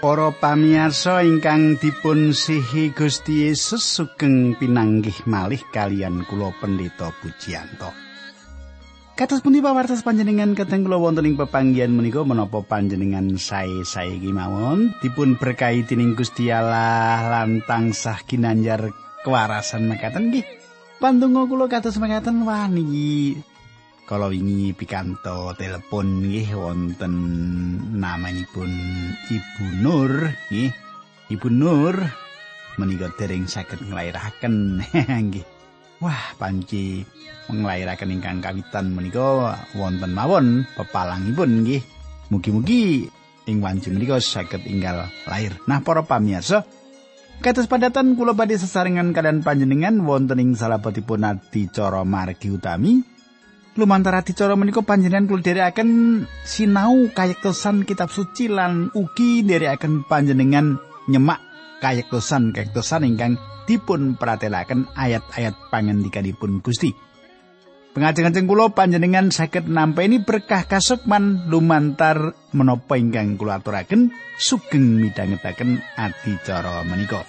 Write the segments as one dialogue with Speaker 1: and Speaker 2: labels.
Speaker 1: Para pamirsa ingkang dipun sihi Gusti Yesus sugeng pinanggih malih kaliyan kula Pendeta Pujiyanto. Kados pundi pawartos panjenengan kadang kula wonten ing pepanggihan menika menapa panjenengan sae-sae kemawon dipun berkahi dening Gusti Allah lan tansah ginanjar kewarasan mekaten nggih. Pandonga kula kados mekaten wani kala wingi pikanto telepon nggih wonten namanipun Ibu Nur nggih. Ibu Nur menika dereng saged nglairaken nggih. Wah, panci nglairaken ingkang kawitan menika wonten mawon pepalangipun nggih. Mugi-mugi ing wanci menika saged enggal lair. Nah, para pamirsa, kados padatan kula badhe sesarengan kalian panjenengan wonten ing salebetipun adicara margi utami. Lumantar adicara menika panjenengan kula dherekaken sinau kayektosan kitab suci lan ugi dherekaken panjenengan nyemak kayektosan ingkang dipun pratelaken ayat-ayat pangandikanipun Gusti. Pengajeng-ajeng kula panjenengan saged nampeni berkah kasukman lumantar menapa ingkang kula aturaken sugeng midhangetaken adicara menika.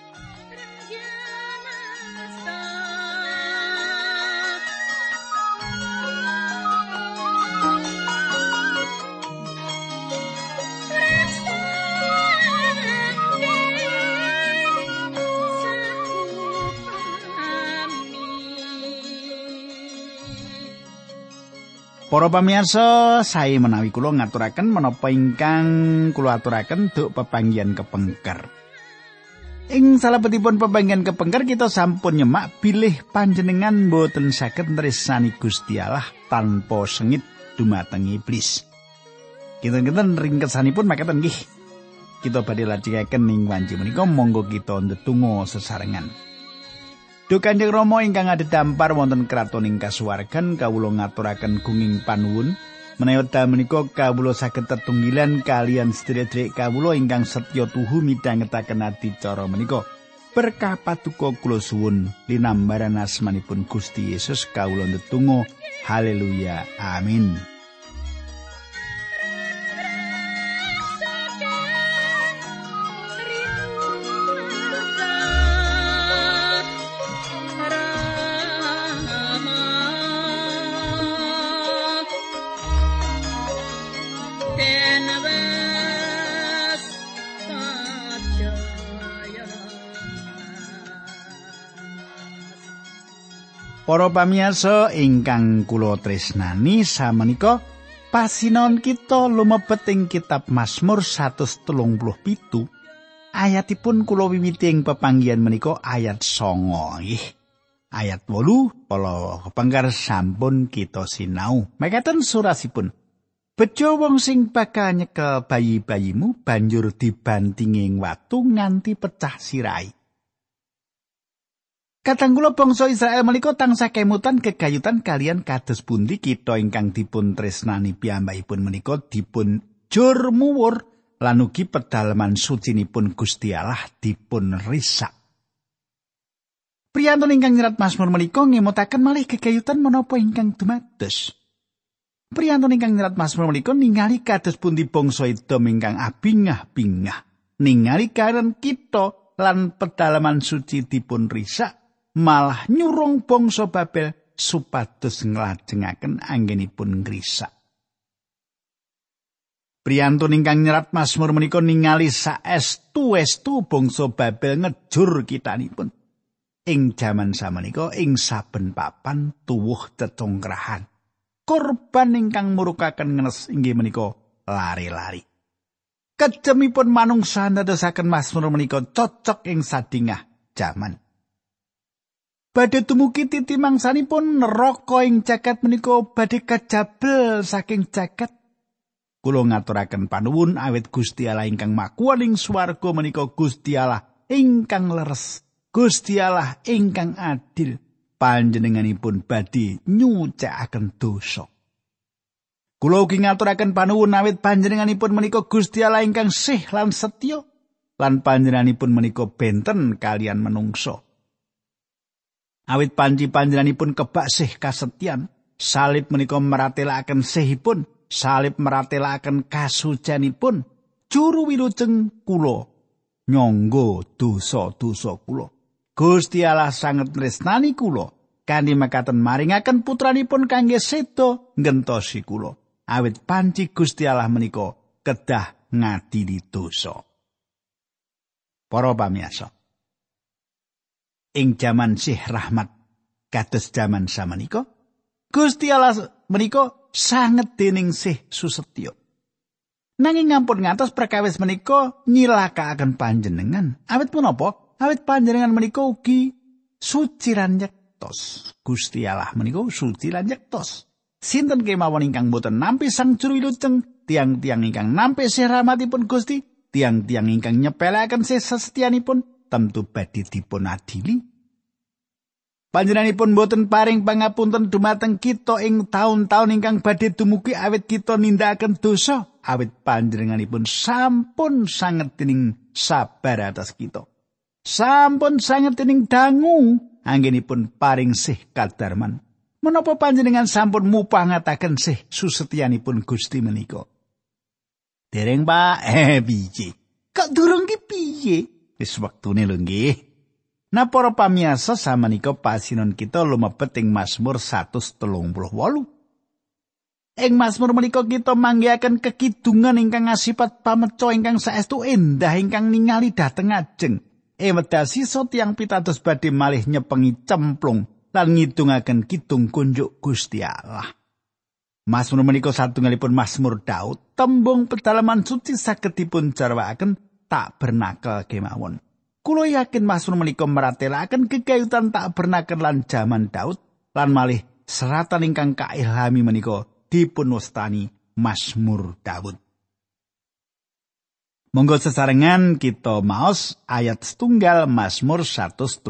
Speaker 1: Para pamirsa, sae menawi kula ngaturaken menapa ingkang kula aturaken duk pepanggihan kepengker. Ing salebetipun pepanggihan kepengker kita sampun nyemak bilih panjenengan boten saged nresnani Gusti Allah tanpa sengit dumateng iblis. Kinten-kinten ringkesanipun makaten nggih. Kita badhe lajengaken ing wanci menika monggo kita ndedonga sesarengan. Duh Kanjeng Rama ingkang adhedhampar wonten kratoning kasuwargan kawula ngaturaken gunging panuwun menawi wekdal menika kawula saged tetunggilan kalian sedherek kawula ingkang setya tuhu midhangetaken adicara menika. Berkah paduka kula suwun linambaran asmanipun Gusti Yesus kawula ndedonga. Haleluya. Amin. Para pamirsa ingkang kula tresnani samenika pasinaon kita lumebet ing kitab Mazmur 137 ayatipun kula wiwiti ing pepanggihan menika ayat 9 nggih. Ayat 8 kala kepengker sampun kita sinau. Mekaten surasipun. Bejo wong sing bakal nyekel bayi-bayimu banjur dibantingi ing watu nganti pecah sirai. Kadang kula bangsa Israel menika tansah kemutan gegayutan kalian kados pundi kita ingkang dipun tresnani piyambakipun menika dipun jur muwur lan ugi pedalaman sucinipun Gusti Allah dipun risak. Priyantun ingkang nyerat Mazmur menika ngemutaken malih gegayutan menapa ingkang dumados. Priyantun ingkang nyerat Mazmur menika ningali kados pundi bangsa Edom ingkang abingah-bingah ningali karen kita lan pedalaman suci dipun risak. Malah nyurung bangsa Babel supados nglajengaken anggenipun ngrisak. Priyantun ingkang nyerat Mazmur menika ningali saestu-estu bangsa Babel ngejur kitanipun. Ing jaman samenika ing saben papan tuwuh cecongkrahan. Korban ingkang murukaken ngenes inggih menika lari-lari. Kejemipun manungsa ndadosaken Mazmur menika cocok ing sadingah jaman. Badhe tumugi titi mangsanipun neraka ing jagat menika badhe kajabel saking jagat. Kula ngaturaken panuwun awit Gusti Allah ingkang makuwan ing swarga menika Gusti Allah ingkang leres, Gusti Allah ingkang adil. Panjenenganipun badhe nyucikaken dosa. Kula ugi ngaturaken panuwun awit panjenenganipun menika Gusti Allah ingkang sih lan setya lan panjenenganipun menika benten kalian menungso. Awit panjenenganipun kebak sih kasetyan, salib menika maratelaken sihipun, salib maratelaken kasucianipun, juru wilujeng kula nyangga dosa-dosa kula. Gusti Allah sanget tresnani kula kanthi mekaten maringaken putranipun kangge seda ngentosi kula. Awit panci Gusti Allah menika kedah ngadili dosa. Para pamirsa, ing jaman sih rahmat kados jaman samenika, Gusti Allah menika sanget dening sih susetya. Nanging ngampun ngantos perkawis menika nyilakaaken panjenengan. Awit punapa? Awit panjenengan menika ugi suci lan nyektos. Gusti Allah menika suci lan nyektos. Sinten kemawon ingkang boten nampi sang juru wilujeng, tiang-tiang ingkang nampi sih rahmatipun Gusti, tiang-tiang ingkang nyepelekaken sih sesetianipun tentu badhe dipun adili. Panjenenganipun boten paring pangapunten dumateng kita ing taun-taun ingkang badhe dumugi awit kita nindakaken dosa. Awit panjenenganipun sampun sanget dening sabar atas kita. Sampun sanget dening dangu anggenipun paring sih kadarman. Menapa panjenengan sampun mupangataken sih susetyanipun Gusti menika? Dereng Pak, piye? Kok durung ki piye? Wis wektune lho nggih. Nah para pamirsa samenika pasinon kita lumebet ing Mazmur 138. Ing Mazmur menika kita manggihaken kekidungan ingkang asipat pameca ingkang saestu endah ingkang ningali dhateng ajeng. Wedasi so tiyang pitados badhe malih nyepengi cemplung lan ngidungaken kidung kunjuk Gusti Allah. Mazmur menika satunggalipun Mazmur Daud, tembung pedalaman suci saged dipun jarwakaken tak bernakel kemawon. Kula yakin Mazmur menika meratelaken gegayutan tak bernakel lan jaman Daud lan malih seratan ingkang kailhami menika dipun wastani Mazmur Daud. Monggo sesarengan kita maos ayat setunggal Mazmur 138.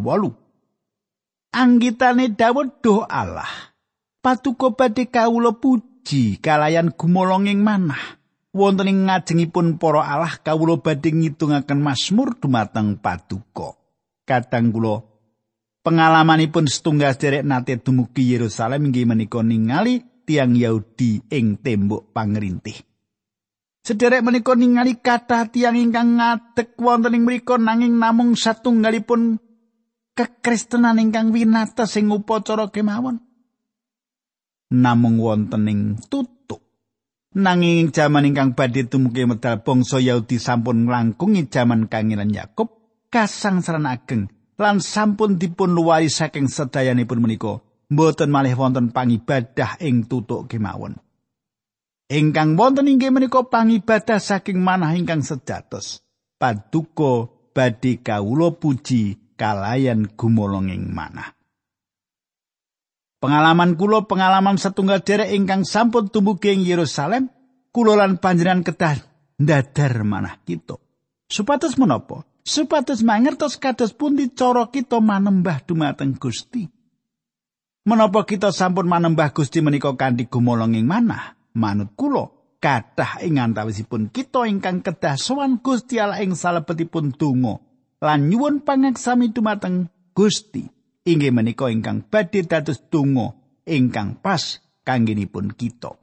Speaker 1: Anggitane Daud doa Allah. Patuko badhe kawula puji kalayan gumolonging manah. Wonten ing ngajengipun para Allah kawula badhe ngidungaken Mazmur dumateng Paduka. Kadang kula pengalamanipun setunggal derek nate dumugi Yerusalem inggih menika ningali tiang Yahudi ing tembok pangrintih. Sederek menika ningali kathah tiyang ingkang ngadeg wonten ing mriku nanging namung satunggalipun kekristenan ingkang winates ing upacara kemawon. Namung wonten ing tutuk. Nanging ing jaman ingkang badhe dumugi medal bangsa Yahudi sampun nglangkungi jaman kangilan Yakub kasangsaran ageng lan sampun dipun luwari saking sedayanipun menika mboten malih wonten pangibadah ing tutuk kemawon. Ingkang wonten inggih menika pangibadah saking manah ingkang sejatos. Paduka badhe kawula puji kalayan gumolonging manah. Pengalaman kula pengalaman setunggal derek ingkang sampun tumugi ing Yerusalem, kula lan panjenengan kedah ndadar manah kita. Supados menapa? Supados mangertos kados pundi cara kita manembah dumateng Gusti. Menapa kita sampun manembah Gusti menika kanthi gumolonging manah? Manut kula kathah ing antawisipun kita ingkang kedah sowan Gusti Allah ing salebetipun donga lan nyuwun pangaksami dumateng Gusti inggih menika ingkang badhe dados donga ingkang pas kanggenipun kita.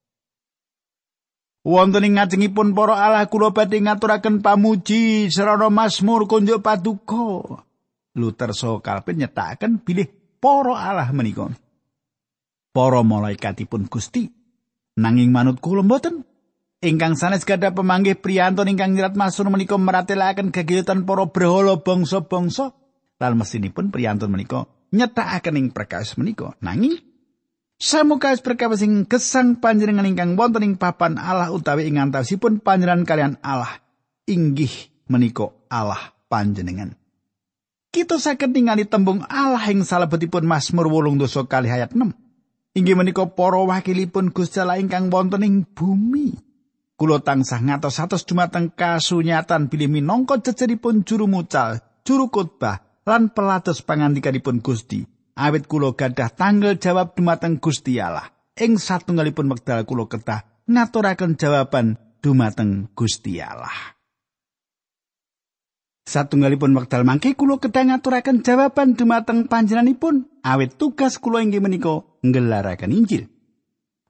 Speaker 1: Wonten ing ngajengipun para Allah kula badhe ngaturaken pamuji sarana Mazmur kunjuk Paduka. Luther saha Calvin nyetakaken bilih para Allah menika para malaikatipun Gusti. Nanging manut kula mboten ingkang sanes gadah pemanggih priyantun ingkang nyerat Mazmur menika meratelaken gegayutan para brahala bangsa-bangsa lan mesinipun priyantun menika nyetakaken ing perkawis menika. Nanging samukawis perkawis ing gesang panjenengan ingkang wonten ing papan Allah utawi ing antawisipun panjenengan kalian Allah inggih menika Allah panjenengan. Kita saged ningali tembung Allah ing salebetipun Mazmur 8 kalih ayat 6. Inggih menika para wakilipun Gusti Allah ingkang wonten ing bumi. Kula tansah ngatos-atos dumateng kasunyatan bilih minangka jejeripun juru mucal, juru khotbah lan pelados pangandikanipun Gusti. Awit kula gadah tanggal jawab dumateng Gusti Allah. Ing satunggalipun wekdal kula kedah ngaturaken jawaban dumateng Gusti Allah. Satunggalipun wekdal mangke kula kedah ngaturaken jawaban dumateng panjenenganipun awit tugas kula inggih menika nggelaraken Injil.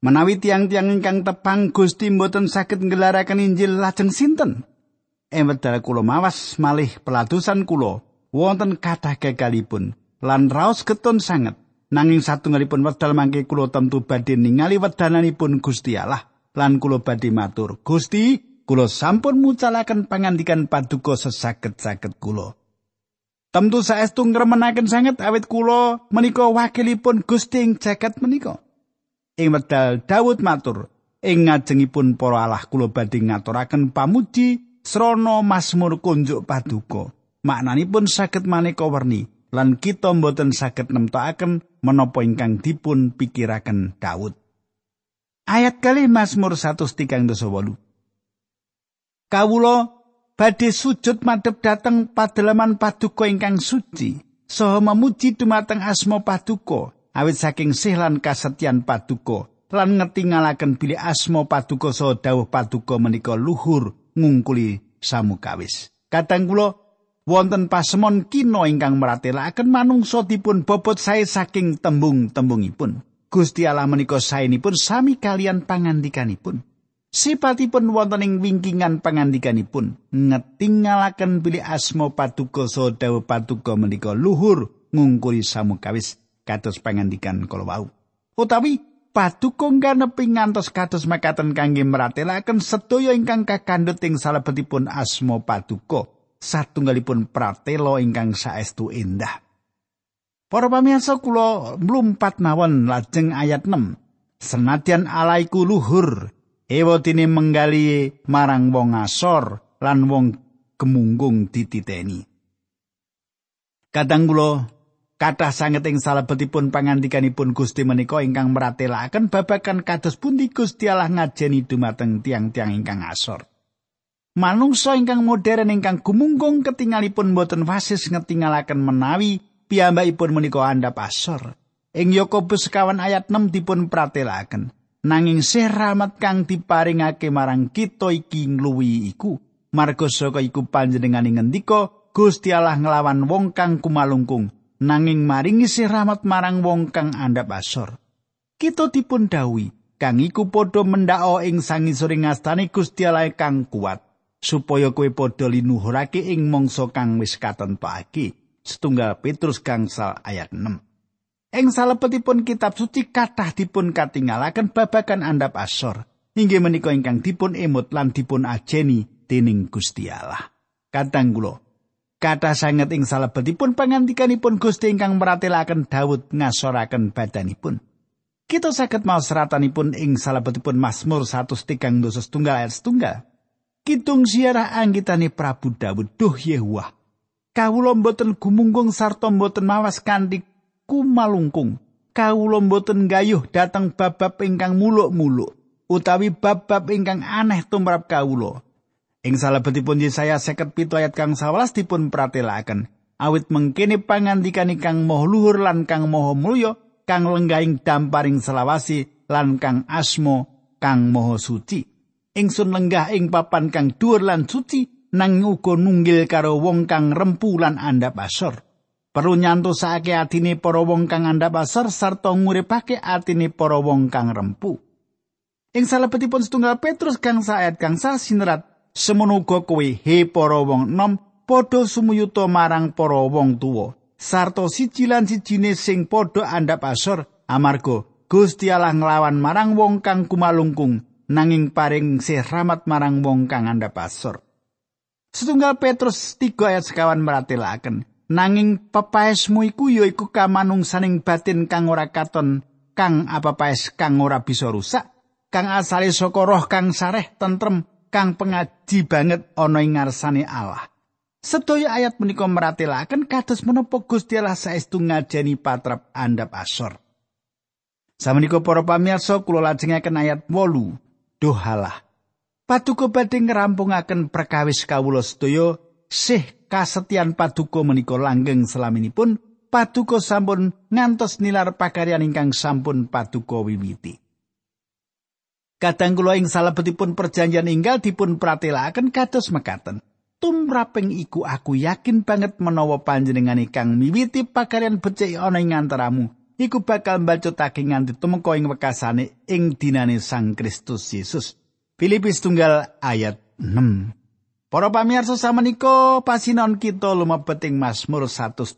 Speaker 1: Menawi tiang-tiang ingkang tepang Gusti mboten saged nggelaraken Injil lajeng sinten? Wekdal kula mawas malih pelatusan kula wonten kathah gagalipun lan raos getun sanget. Nanging satunggalipun wekdal mangke kula tentu badhe ningali wedananipun Gusti Allah lan kula badhe matur, Gusti, kula sampun mucalaken pangandikan paduka sesaged-saged kula. Tentu saestu ngremenaken sanget awit kula menika wakilipun Gusti ing jagat menika. Ing wekdal Daud matur, ing ngajengipun para Allah kula badhe ngaturaken pamuji srana Mazmur kunjuk paduka. Maknanipun saged maneka werni lan kita mboten saged nemtokaken menapa ingkang dipun pikiraken Daud. Ayat kalih Mazmur 138. Kawula badhe sujud madhep dhateng padalaman paduka ingkang suci, saha memuji dumateng asma paduka. Awit saking sih lan kasetyan paduka lan ngetingalaken bilih asma paduka saha dawuh paduka menika luhur ngungkuli samukawis. Kadang kula wonten pasemon kina ingkang maratelaken manungsa dipun bobot sae saking tembung-tembungipun. Gusti Allah menika saenipun sami kalian pangandikanipun. Sipatipun wonten ing wingkingan pangandikanipun ngetingalaken bilih asma paduka saha dawuh paduka menika luhur ngungkuli samukawis. Kados pangandikan kala wau. Utawi paduka kanepi ngantos kados makaten kangge maratelaken sedaya ingkang kakandhut ing salebetipun asma paduka, satunggalipun pratela ingkang saestu endah. Para pamirsa kula mlumpat mawon lajeng ayat 6. Senadyan Allah iku luhur, ewotine menggali marang wong asor lan wong gemunggung dititeni. Kadang kula kathah sanget ing salebetipun pangandikanipun Gusti menika ingkang maratelaken babagan kados pundi Gusti Allah ngajeni dumateng tiang-tiang ingkang asor. Manungsa ingkang modern ingkang gumunggung ketingalipun boten wasis ngetingalaken menawi piyambakipun menika andhap asor. Ing Yakobus 1 ayat 6 dipun pratelaken, nanging sih rahmat kang diparingake marang kita iki ngluwihi iku, marga saka iku panjenengane ngendika Gusti Allah nglawan wong kang kumalungkung. Nanging maringi sih rahmat marang wong kang andhap asor. Kita dipun dawuhi kang iku padha mendhao ing sangisoring ngastane Gusti Allah kang kuat, supaya kowe padha linuhurake ing mangsa kang wis katentokake. Setunggal Petrus gangsal ayat 6. Ing salebetipun kitab suci kathah dipun katingalaken babagan andhap asor, inggih menika ingkang dipun emut lan dipun ajeni dening Gusti Allah. Kadang kula kathah sanget ing salebetipun pangandikanipun Gusti ingkang maratelaken Daud ngasoraken badanipun. Kita saged maos seratanipun ing salebetipun Mazmur 139 ayat 1. Kidung siarah anggitane Prabu Daud, duh Yehuwah, kawula mboten gumunggung sarta mboten mawas kanthi kumalungkung. Kawula mboten gayuh dhateng bab-bab ingkang muluk-muluk utawi bab-bab ingkang aneh tumrap kawula. Ing salebetipun Yesaya 57 ayat kang 11 dipun pratelaken, awit mengkene pangandikan kang maha luhur lan kang maha mulya, kang lenggahing damparing selawasi lan kang asma kang maha suci. Ingsun lenggah ing papan kang dhuwur lan suci, nanging uga nunggil karo wong kang rempu lan andhap asor. Perlu nyantosake atine para wong kang andhap asor sarta nguripake atine para wong kang rempu. Ing salebetipun setunggal Petrus gangsal ayat gangsal sinerat, semono uga kowe he para wong enom padha sumuyuta marang para wong tuwa sarta siji lan sijine sing padha andhap asor, amarga Gusti Allah nglawan marang wong kang kumalungkung nanging paring sih rahmat marang wong kang andhap asor. Setunggal Petrus 3 ayat 1 maratelaken, nanging pepaesmu iku ya iku kamanungsaning batin kang ora katon, kang apapaes kang ora bisa rusak, kang asale saka roh kang sareh tentrem, kang pengaji banget ana ing ngarsane Allah. Sedaya ayat menika maratelaken kados menapa Gusti Allah saestu ngajeni patrap andhap asor. Samenika para pamirsa kula lajengaken ayat 8. Duh Allah, paduka badhe ngrampungaken perkawis kawula sedaya sih kasetyan paduka menika langgeng selaminipun paduka sampun ngantos nilar pakaryan ingkang sampun paduka wiwiti. Kadang kula ing salebetipun perjanjian enggal dipun pratelaken kados mekaten. Tumraping iku aku yakin banget menawa panjenengane kang miwiti pakaryan becik ana ing antaramu iku bakal mbacutake nganti tumeka ing wekasane ing dinane Sang Kristus Yesus. Filipi 1 ayat 6. Para pamirsa samenika pasinon kita lumebet ing Mazmur 139.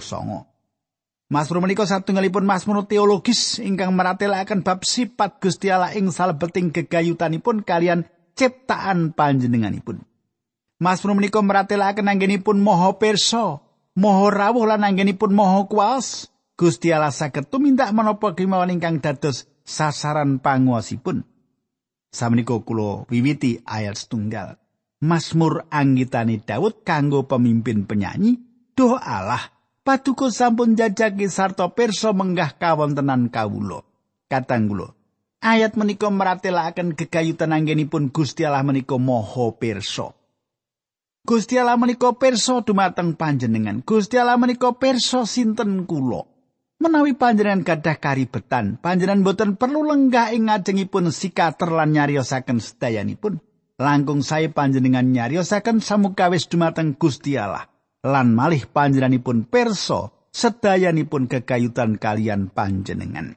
Speaker 1: Mazmur menika satunggalipun mazmur teologis ingkang maratelaken bab sifat Gusti Allah ing salebeting gegayutanipun kalian ciptaan panjenenganipun. Mazmur menika maratelaken anggenipun Maha Pirsa, Maha rawuh lan anggenipun Maha kuwas. Gusti Allah saged tumindak menapa kemawon ingkang dados sasaran panguwasipun. Samenika kula wiwiti ayat 1. Mazmur anggitane Daud kanggo pemimpin penyanyi, Duh Allah, paduka sampun jajaki sarta pirsa menggah kawontenan kawula. Katanggula, ayat menika maratelaken gegayutan anggenipun Gusti Allah menika Maha Pirsa. Gusti Allah menika pirsa dumateng panjenengan. Gusti Allah menika pirsa sinten kula. Menawi panjenengan gadah karibetan, panjenengan boten perlu lenggah ing ngajengipun sikater lan nyariosaken sedayanipun. Langkung sae panjenengan nyariosaken samukawis dumateng Gusti Allah. Lan malih panjenenganipun pirsa sedayanipun gegayutan kalian panjenengan.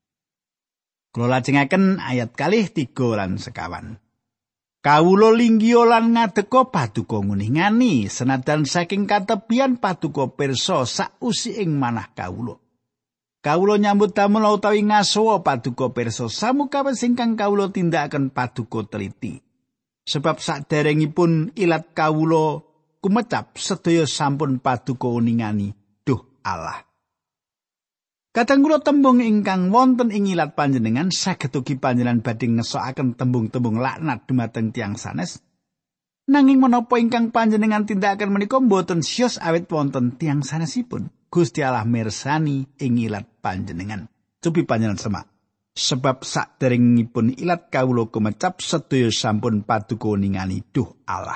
Speaker 1: Kula lajengaken ayat 3 lan sekawan. Kawula linggih lan ngadeka paduka nguningani senajan saking katebian paduka pirsa sausi ing manah kawula. Kawula nyambut damel utawi ngasuwa paduka pirsa samukawis ingkang kawula tindakaken paduka teliti. Sebab saderengipun ilat kawula kumecap sedaya sampun paduka ningani Duh Allah. Kadang kula tembung ingkang wonten ing ilat panjenengan saged ugi panjenengan badhe ngesokaken tembung-tembung laknat dumateng tiyang sanes. Nanging menapa ingkang panjenengan tindakaken menika boten siyos awit wonten tiyang sanesipun. Gusti Allah mirsani ing ilat panjenengan. Cupi panjenengan semak. Sebab saderengipun ilat kawula kumecap sedaya sampun paduka ningani Duh Allah.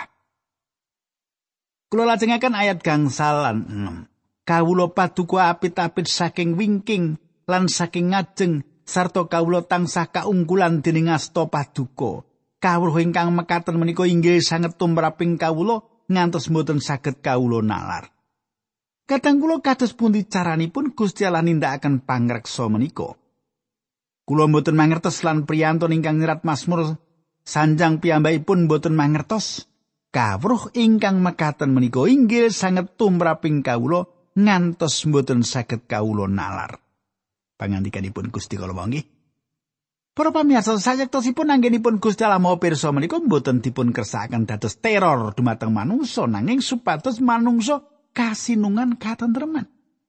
Speaker 1: Kula lajengaken ayat gangsal lan 6. Kawula paduka apit-apit saking wingking lan saking ngajeng sarta kawula tansah kaungkulan dening asta paduka. Kawruh ingkang mekaten menika inggih sanget tumraping kawula ngantos mboten saged kawula nalar. Kadang kula kados pundi caranipun Gusti Allah nindakaken pangreksa menika. Kula mboten mangertos lan priyantun ingkang nyerat Mazmur sanjang piyambakipun mboten mangertos. Kawruh ingkang mekaten menika inggih sanget tumraping kawula ngantos mboten saged kawula nalar. Pangandikanipun Gusti kala nggih. Para pamirsa sayektosipun anggenipun Gusti Allah Maha Pirsa menika mboten dipun kersakaken dados teror dumateng manungsa nanging supados manungsa kasinungan katentreman.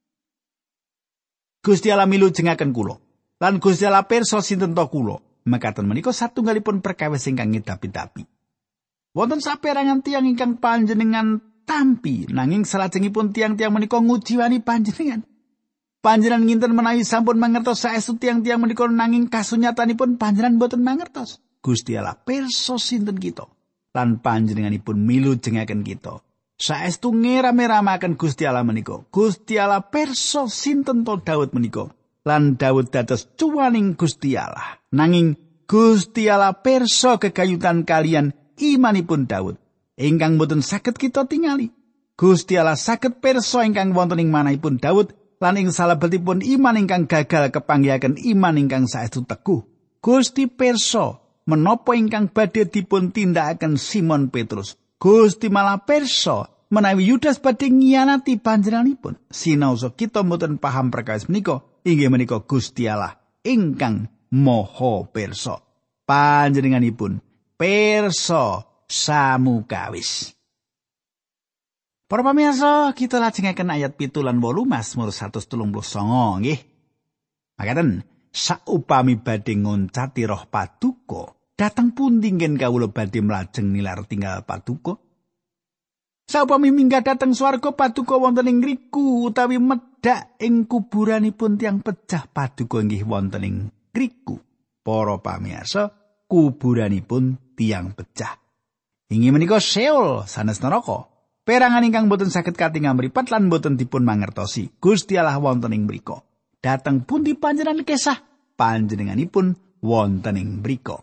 Speaker 1: Gusti Allah milu jengaken kula. Lan Gusti Allah pirsa sinten to kula. Mekaten menika satunggalipun perkawis ingkang ngedapi-dapi. Wonten saperangan tiyang ingkang panjenengan tampi nanging salajengipun tiyang-tiyang menika ngujiwani panjenengan. Panjenengan nginten menawi sampun mangertos saestu tiyang-tiyang menika nanging kasunyatanipun panjenengan boten mangertos. Gusti Allah pirsa sinten kita. Lan panjenenganipun milu jengaken kita. Saestu ngeram-eramaken Gusti Allah menika. Gusti Allah pirsa sinten to Daud menika. Lan Daud dados cuwaning Gusti Allah. Nanging Gusti Allah pirsa kegayutan kalian imanipun Daud. Ingkang boten saged kita tingali. Gusti Allah saged pirsa ingkang wonten ing manahipun Daud lan ing salebetipun iman ingkang gagal kepanggihaken iman ingkang saestu teguh. Gusti pirsa menapa ingkang badhe dipun tindakaken Simon Petrus. Gusti malah pirsa menawi Yudas badhe ngiyanati panjenenganipun. Sinaosa kita mboten paham perkawis menika, inggih menika Gusti Allah ingkang Maha Pirsa. Panjenenganipun pirsa samukawis. Para pamirsa, kita lajengaken ayat 7 lan 8 Mazmur 139 nggih. Makaten, saupami badhe ngoncati roh paduka, dateng pundi ngen kawula badhe mlajeng nilar tinggal paduka? Saupami minggah dateng swarga paduka wonten ing ngriku utawi medhak ing kuburanipun tiyang pejah paduka inggih wonten ing ngriku. Para pamirsa, kuburanipun tiyang pejah. Inggih menika Seol sanes neraka. Perangan ingkang boten saged katingal mripat lan boten dipun mangertosi. Gusti Allah wonten ing mriku. Dateng pundi panjenengan kesah? Panjenenganipun wonten ing mriku.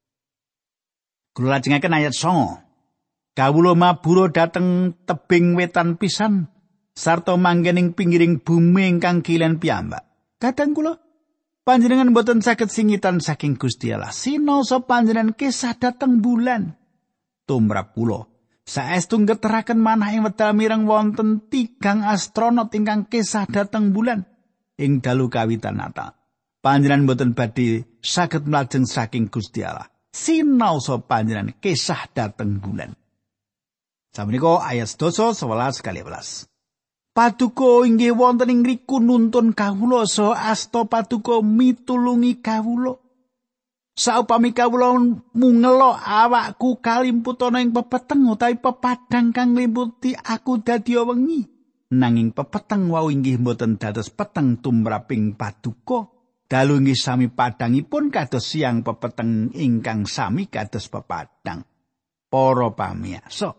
Speaker 1: Kula lajengaken ayat 9. Kawula mabura dateng tebing wetan pisan sarta manggen ing pinggiring bumi ingkang kilen piyambak. Kadang kula panjenengan boten saged singitan saking Gusti Allah. Sinoso panjenengan kesah dhateng bulan. Tumrap kula saestu ngeteraken manah ing wekdal mireng wonten 3 astronot ingkang kesah dhateng bulan ing dalu kawitan Natal. Panjenengan boten badhe saged mlajeng saking Gusti Allah. Sinaosa panjenengan kesah dhateng bulan. Sapunika ayat 11-12. Paduka inggih wonten ing ngriku nuntun kawula saha asta paduka mitulungi kawula. Saupami kawula mungelo awakku kalimput ana ing pepeteng utawi pepadang kang nglimputi aku dadi wengi. Nanging pepeteng wau inggih boten dados peteng tumraping paduka. Dalu inggih sami padangipun kados siang pepeteng ingkang sami kados pepadang. Para pamirsa,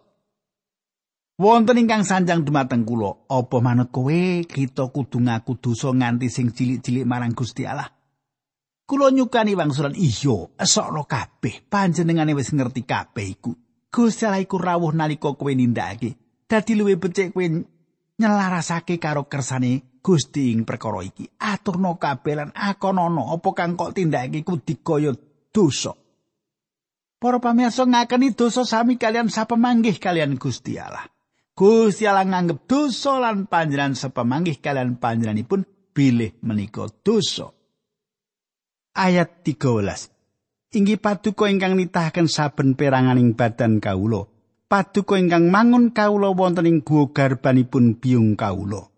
Speaker 1: wonten ingkang sanjang dumateng kula, apa manut kowe kita kudu ngaku dosa nganti sing cilik-cilik marang Gusti Allah? Kula nyukani wangsulan iya, esokno kabeh, panjenengane wis ngerti kabeh iku. Gusti Allah iku rawuh nalika kowe nindakake. Dadi luwih becik kowe nyelarasake karo kersane Gusti ing perkara iki. Aturno kabeh lan akonono apa kang kok tindakake iku dikaya dosa. Para pamirsa ngakeni dosa sami kalian sapemanggih kalian Gusti Allah. Gusti Allah nganggep dosa lan panjenengan sapemanggih kalian panjenenganipun bilih menika dosa. Ayat 13. Inggih paduka ingkang nitahaken saben peranganing badan kawula. Paduka ingkang mangun kawula wonten ing guwa garbanipun biyung kawula.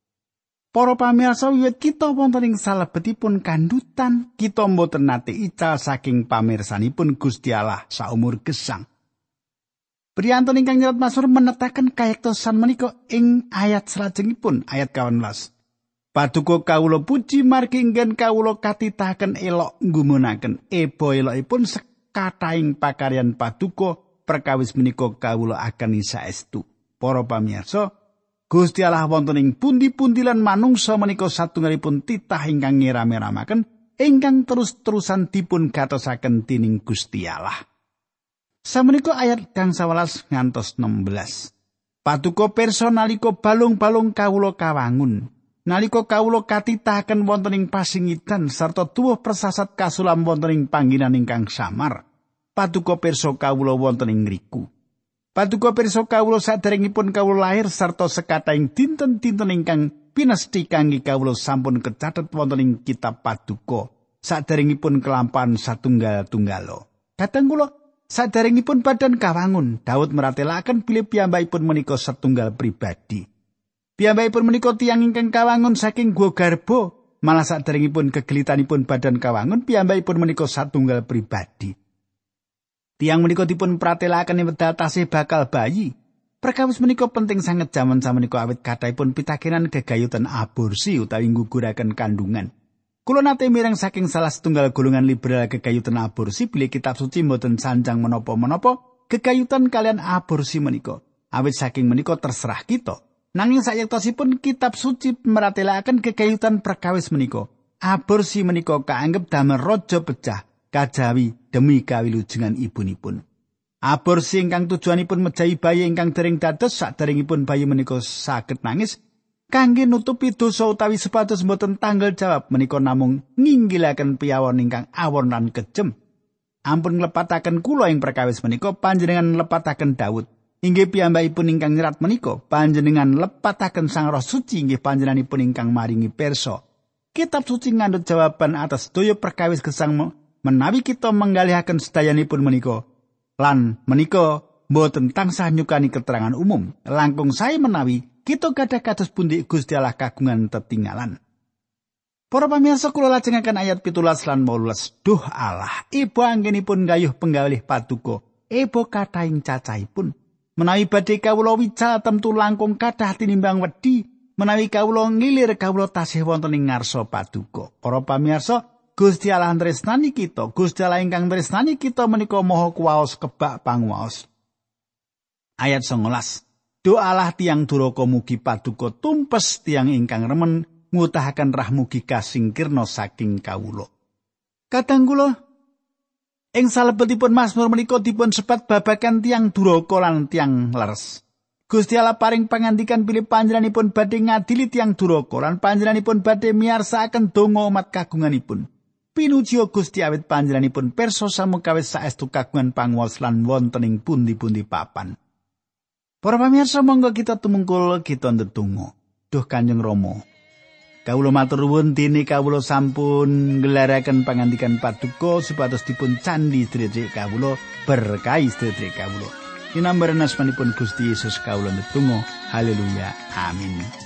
Speaker 1: Para pamirsa wiwit kita wonten ing salebetipun kandhutan, kita mboten nate ical saking pamirsanipun Gusti Allah saumur gesang. Priyantun ingkang nyerat Mazmur menetaken kayektosan menika ing ayat salajengipun ayat 18. Paduka kawula puji margi inggen kawula katitahaken elok nggumunaken ebo elokipun sekataing pakaryan paduka perkawis menika kawula akeni saestu. Para pamirsa, Gusti Allah wonten ing pundi-pundi lan manungsa menika satunggalipun titah ingkang ngiram-iramaken ingkang terus-terusan dipun gatosaken dening Gusti Allah. Samenika ayat kang 11 ngantos 16. Paduka pirsa nalika balung-balung kawula kawangun. Nalika kawula katitahaken wonten ing pasingitan sarta tuwuh persasat kasulam wonten ing panggenan ingkang samar. Paduka pirsa kawula wonten ing ngriku. Paduka pirsa kawula saderengipun kawula lair sarta sekataing dinten-dinten ingkang pinesti kangge kawula sampun kecathet wonten ing kitab paduka saderengipun kelampahan satunggal-tunggala. Kadang kula saderengipun badan kawangun, Daud meratelaken bilih piyambakipun menika setunggal pribadi. Piyambakipun menika tiyang ingkang kawangun saking guwa garba, malah saderengipun kegelitanipun badan kawangun piyambakipun menika satunggal pribadi. Tiyang menika dipun pratelaken wedal tasih bakal bayi. Perkawis menika penting sanget jaman samenika awit kathahipun pitakenan gegayutan aborsi utawi ngguguraken kandungan. Kula nate mireng saking salah setunggal golongan liberal gegayutan aborsi bilih kitab suci mboten sanjang menapa-menapa gegayutan kalian aborsi menika. Awit saking menika terserah kita. Nanging sayektosipun kitab suci meratelaken gegayutan perkawis menika. Aborsi menika kaanggep damel raja pecah kajawi demi kawilujengan ibunipun. Aborsi ingkang tujuanipun mejahi bayi ingkang dereng dados saderengipun bayi menika saged nangis kangge nutupi dosa utawi sepatus mboten tanggal jawab menika namung nginggilaken piyawon ingkang awon lan kejem. Ampun nglepataken kula ing perkawis menika panjenengan lepataken Daud. Inggih piyambakipun ingkang nyerat menika panjenengan lepataken Sang Roh Suci inggih panjenenganipun ingkang maringi pirsa. Kitab suci ngandhut jawaban atas daya perkawis gesang menawi kita menggalihaken sedayanipun menika. Lan menika mboten tansah nyukani keterangan umum. Langkung sae menawi kita gadah kados pundi Gusti Allah kagungan tetinggalan. Para pamirsa kula lajengaken ayat 17 lan 18. Duh Allah, ibu anggenipun gayuh penggawih paduka, ibu kathahing cacahipun. Menawi badhe kawula wical temtu langkung kathah tinimbang wedi, menawi kawula ngilir kawula tasih wonten ing ngarsa paduka. Para pamirsa, Gusti Allah tresnani kita, Gusti Allah ingkang tresnani kita menika maha kuwaos kebak panguwaos. Ayat 19. Doalah tiang duraka mugi paduka tumpes tiang ingkang remen ngutahaken rahmugi kasingkirna saking kawula. Kadang kula ing salebetipun Mazmur menika dipun sebat babagan tiang duraka lan tiang leres. Gusti Allah paring pangandikan bilih panjenenganipun badhe ngadili tiyang duraka lan panjenenganipun badhe miyarsakaken donga umat kagunganipun. Pinuji Gusti awit panjenenganipun pirsa samukawis saestu kagungan panguwas lan wonten ing pundi-pundi papan. Para pamirsa, monggo kita tumungkul kita ndedonga. Duh Kanjeng Rama, kawula matur nuwun dene kawula sampun nglaraken pangandikan paduka supados dipun candhi sedherek kawula berkahi sedherek kawula. Dinambaran asmanipun Gusti Yesus kawula ndedonga. Haleluya. Amin.